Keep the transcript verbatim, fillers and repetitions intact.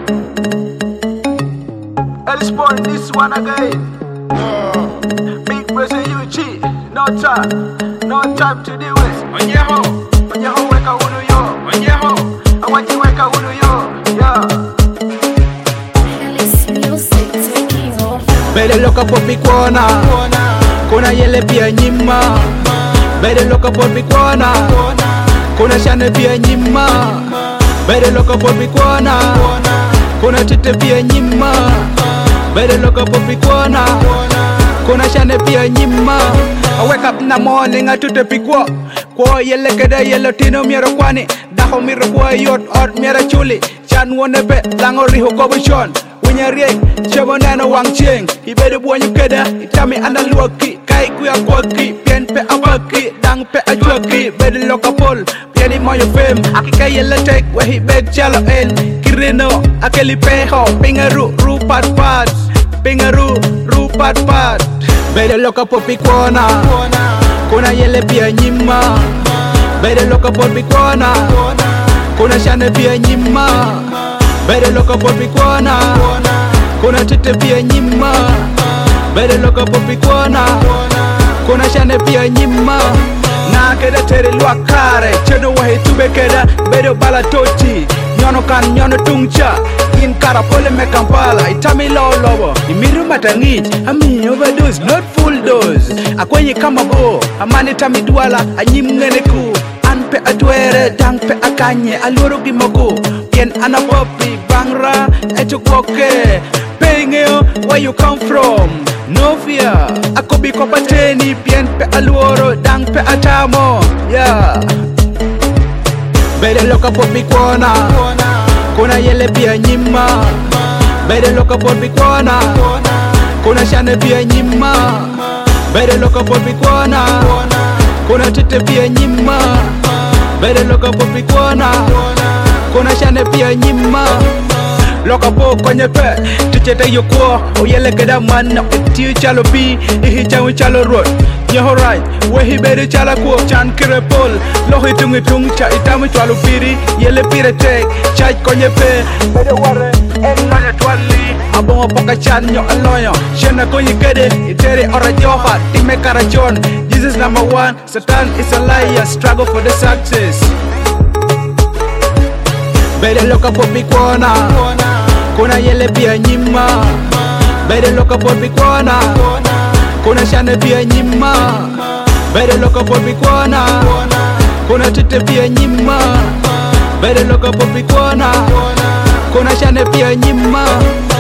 Ellis Born, this one again. Big person you cheat. No time, no time to do it. On your hoe, On your hoe, wake up, who do you? on your hoe. I want you wake up, who do you? Yeah. Ellis Music, taking over. Bede loka popi kuona, kuna yele pia nyima. Bede loka popi kuona, kuna shane pia nyima. Bede loka popi kuona, kuna tite pia nyima. Bede loka popi kuona, kuna shane pia nyima. I wake up in the morning, I tute pikwa. Kwa yele keda yele tino miero kwani. Daho miro kwa yot ot miera chuli. Chan wone be, lango riho kobo shon. Winya riek, chebo neno wang cheng. Ibede buwanyu keda, itami analuaki. Kai kuya kwaki, pien pe abaki. Dang pe ajwaki, bede loka pol. Pieni moyo fame, akika yele tek. Wehi bed chalo en, kirino. Akeli peho, pingaru, ru pat pat. Pingaru, ru pat pat. Bede loka popi kuona, kuna yele pia nyima. Bede loka popi kuona, kuna shane pia nyima. Bede loka popi kuona, kuna tite pia nyima. Bede loka popi kuona, kuna shane pia nyima. Na keda tere lua kare, cheno wahe tube keda. Bede bala toti, nyono kan nyono tungcha. In Karapole me Kampala, itami low lobo. Imiru matangich, ami overdose, not full dose. Akwenye kama go, amani tami duala, anyim ngene ku. Anpe atwere, dang pe akanye, aluro gimogo. Pien anapopi, bangra, echo kwoke. Pengeo, where you come from? No fear, akobi kopateni, pien pe aluro, dang pe atamo. Yeah. Bede loka popi kuona, kuna yele pia nyima. Bede loka popi kuona, kuna shane pia nyima. Bede loka popi kuona, kuna tite pia nyima. Bede loka popi kuona, kuna shane pia nyima. Loka po kwenye pe, tichete yukwo. Oyele keda man, tiu chalo pi, ihi changu chalo road. Nyeho right, wehi bede chala kuo. Chan kire pol, lohi tungi tung cha itamu chwalu piri. Yele pire tek, chaj kwenye pe. Bede ware, en nanya twali. Abongo poka chan nyo aloyo. Shena kwenye kede, itere ora joha. Time karachon, Jesus number one. Satan is a liar, struggle for the success. Bede loka popi kuona, kuna yele pia nyima. Bede loka popi kuona, kuna shane pia nyima. Bede loka popi kuona, kuna tite pia nyima. Bede loka popi kuona, kuna shane pia nyima.